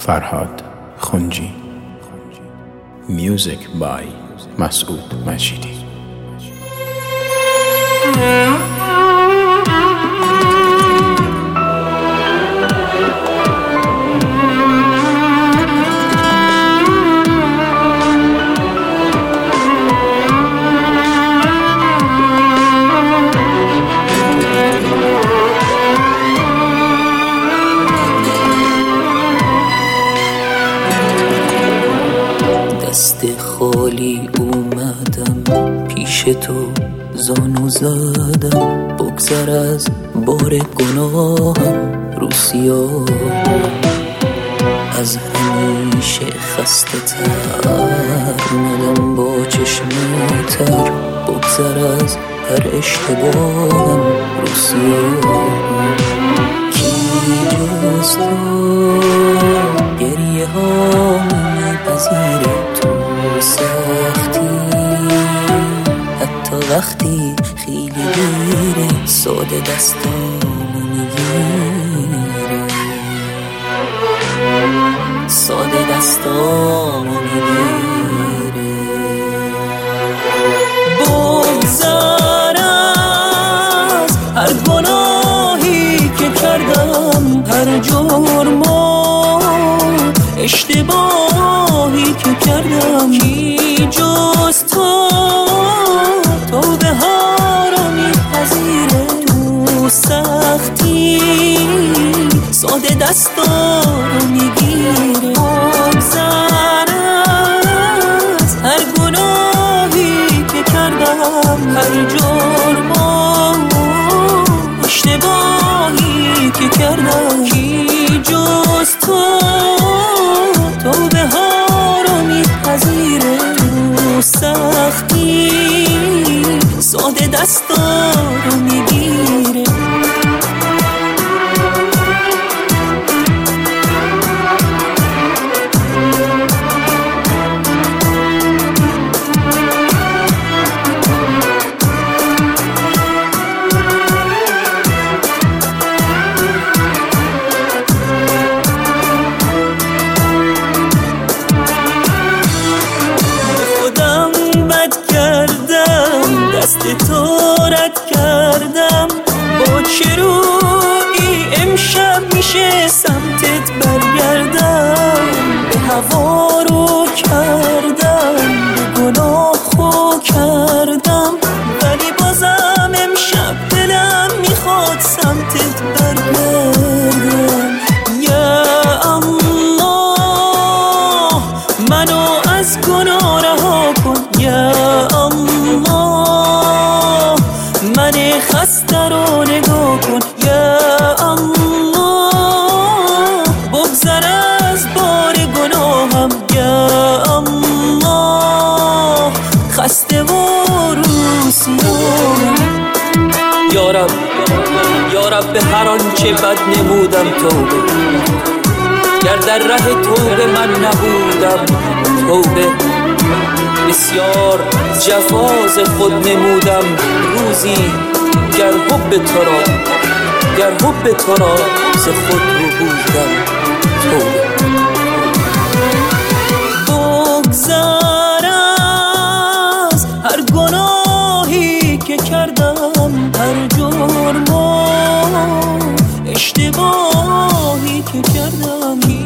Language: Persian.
فرهاد خنجی. Music by مسعود مجیدی. دست خالی اومدم پیش تو، زانو زدم بگذر از بار گناهم رو سیاه. از همیشه خسته تر اومدم با چشم تر، بگذر از هر اشتباهم رو سیاه. کی جز تو گریه ها میپذیره تو سختی، حتی وقتی خیلی دیره ساده دستامو میگیره، ساده دستامو میگیره. بگذر از هر گناهی که کردم، هر جرم و اشتباهی که کردم. کی جز تو توبه ها رو میپذیره تو سختی، ساده دستا رو میگیره. بگذر از هر گناهی که کردم، هر جرم و اشتباهی که کردم. کی جز تو توبه ها رو میپذیره تو سختی، ساده دستا رو میگیره. دست تو رد کردم، با چه رویی امشب میشه سمتت برگردم؟ به هوا رو کردم، به گناه خو کردم، ولی بازم امشب دلم میخواد سمتت برگردم. یا الله منو از گناه رها کن، یا الله من خسته رو نگاه کن، یا الله بگذر از بار گناهم، یا الله خسته و روسیام. یا رب به هر آنچه بد نمودم توبه، گر در ره توبه من نبودم توبه. بسیار جفاز خود نمودم روزی، گر حب تو را ز خود رو بودم توبه. بگذر از هر گناهی که کردم، هر جرم و اشتباهی که کردم.